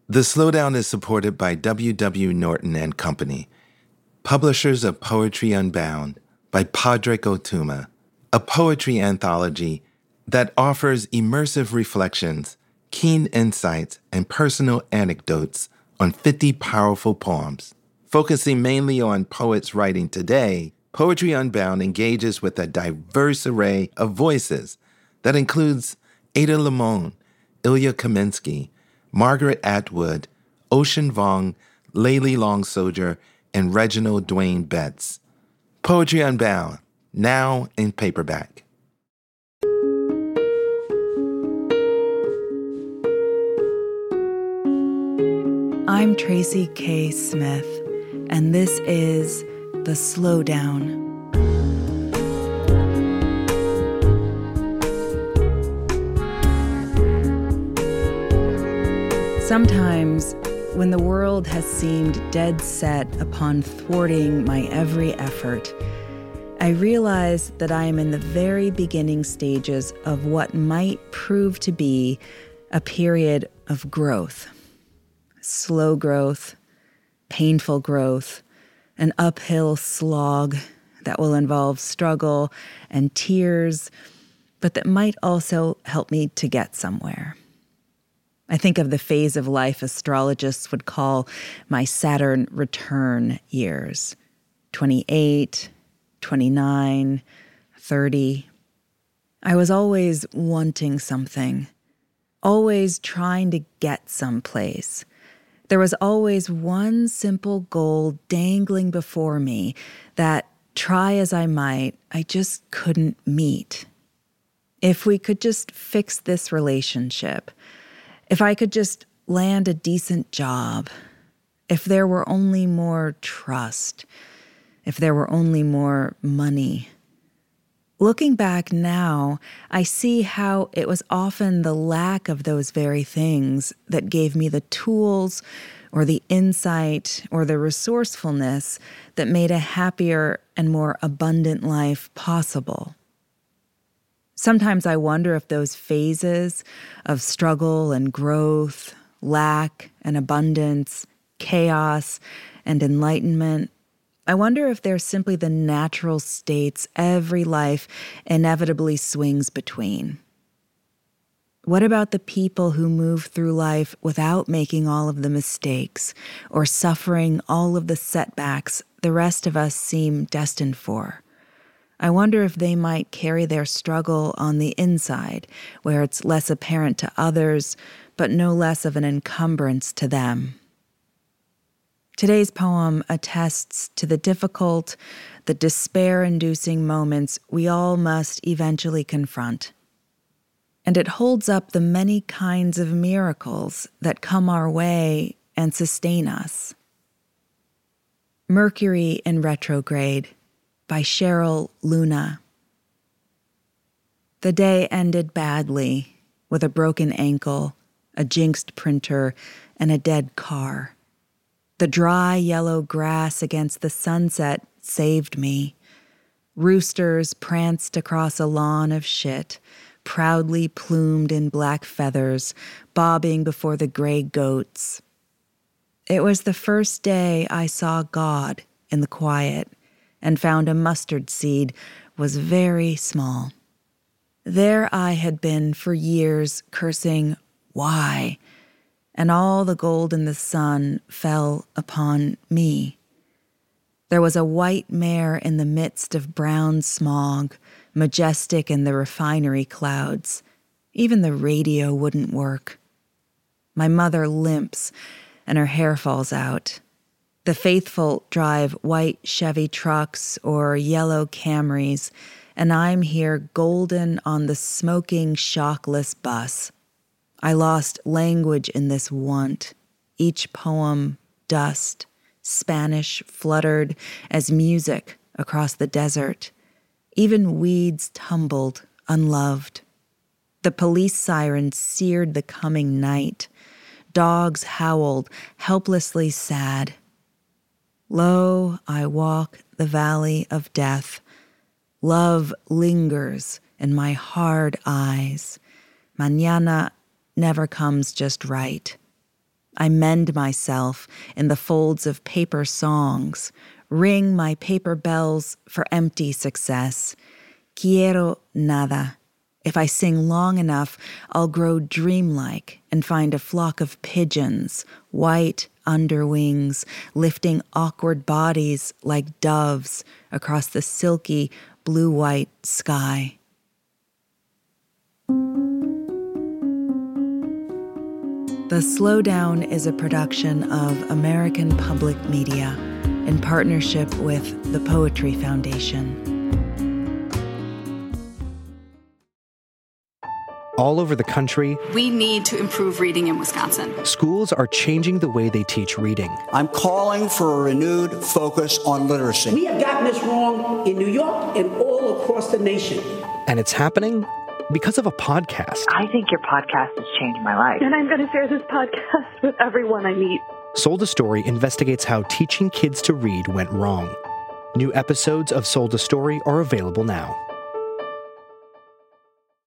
The Slowdown is supported by W. W. Norton and Company, publishers of Poetry Unbound by Padraig Ó Tuama, a poetry anthology that offers immersive reflections, keen insights, and personal anecdotes on 50 powerful poems. Focusing mainly on poets writing today, Poetry Unbound engages with a diverse array of voices that includes Ada Limon, Ilya Kaminsky, Margaret Atwood, Ocean Vuong, Layli Long Soldier, and Reginald Dwayne Betts. Poetry Unbound, now in paperback. I'm Tracy K. Smith, and this is The Slowdown. Sometimes, when the world has seemed dead set upon thwarting my every effort, I realize that I am in the very beginning stages of what might prove to be a period of growth. Slow growth, painful growth, an uphill slog that will involve struggle and tears, but that might also help me to get somewhere. I think of the phase of life astrologists would call my Saturn return years, 28, 29, 30. I was always wanting something, always trying to get someplace. There was always one simple goal dangling before me that, try as I might, I just couldn't meet. If we could just fix this relationship, if I could just land a decent job, if there were only more trust, if there were only more money. Looking back now, I see how it was often the lack of those very things that gave me the tools or the insight or the resourcefulness that made a happier and more abundant life possible. Sometimes I wonder if those phases of struggle and growth, lack and abundance, chaos and enlightenment, I wonder if they're simply the natural states every life inevitably swings between. What about the people who move through life without making all of the mistakes or suffering all of the setbacks the rest of us seem destined for? I wonder if they might carry their struggle on the inside, where it's less apparent to others, but no less of an encumbrance to them. Today's poem attests to the difficult, the despair-inducing moments we all must eventually confront. And it holds up the many kinds of miracles that come our way and sustain us. Mercury in Retrograde by Cheryl Luna. The day ended badly, with a broken ankle, a jinxed printer, and a dead car. The dry yellow grass against the sunset saved me. Roosters pranced across a lawn of shit, proudly plumed in black feathers, bobbing before the gray goats. It was the first day I saw God in the quiet, and found a mustard seed was very small. There I had been for years cursing, why? And all the gold in the sun fell upon me. There was a white mare in the midst of brown smog, majestic in the refinery clouds. Even the radio wouldn't work. My mother limps, and her hair falls out. The faithful drive white Chevy trucks or yellow Camrys, and I'm here golden on the smoking, shockless bus. I lost language in this want, each poem dust, Spanish fluttered as music across the desert. Even weeds tumbled, unloved. The police sirens seared the coming night. Dogs howled, helplessly sad. Lo, I walk the valley of death. Love lingers in my hard eyes. Mañana never comes just right. I mend myself in the folds of paper songs, ring my paper bells for empty success. Quiero nada. If I sing long enough, I'll grow dreamlike and find a flock of pigeons, white underwings, lifting awkward bodies like doves across the silky blue-white sky. The Slowdown is a production of American Public Media in partnership with the Poetry Foundation. All over the country, we need to improve reading in Wisconsin. Schools are changing the way they teach reading. I'm calling for a renewed focus on literacy. We have gotten this wrong in New York and all across the nation. And it's happening because of a podcast. I think your podcast has changed my life. And I'm going to share this podcast with everyone I meet. Sold a Story investigates how teaching kids to read went wrong. New episodes of Sold a Story are available now.